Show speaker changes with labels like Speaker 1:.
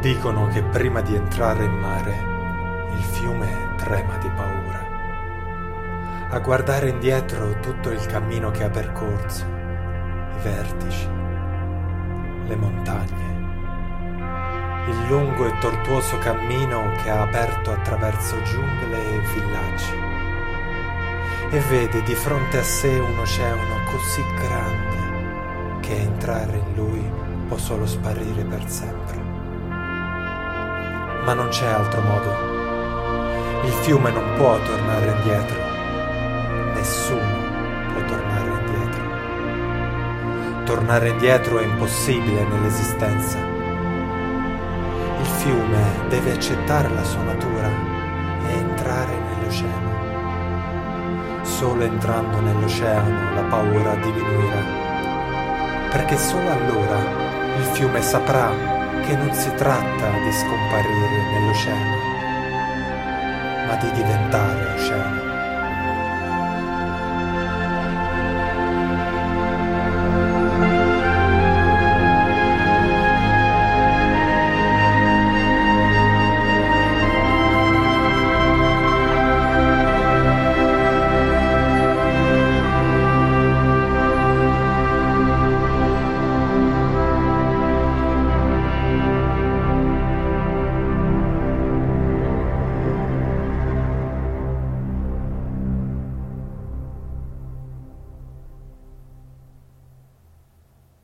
Speaker 1: Dicono che prima di entrare in mare il fiume trema di paura. A guardare indietro tutto il cammino che ha percorso, i vertici, le montagne, il lungo e tortuoso cammino che ha aperto attraverso giungle e villaggi, e vede di fronte a sé un oceano così grande che entrare in lui può solo sparire per sempre. Ma non c'è altro modo. Il fiume non può tornare indietro. Nessuno può tornare indietro. Tornare indietro è impossibile nell'esistenza. Il fiume deve accettare la sua natura e entrare nell'oceano. Solo entrando nell'oceano la paura diminuirà, perché solo allora il fiume saprà che non si tratta di scomparire nell'oceano, ma di diventare oceano.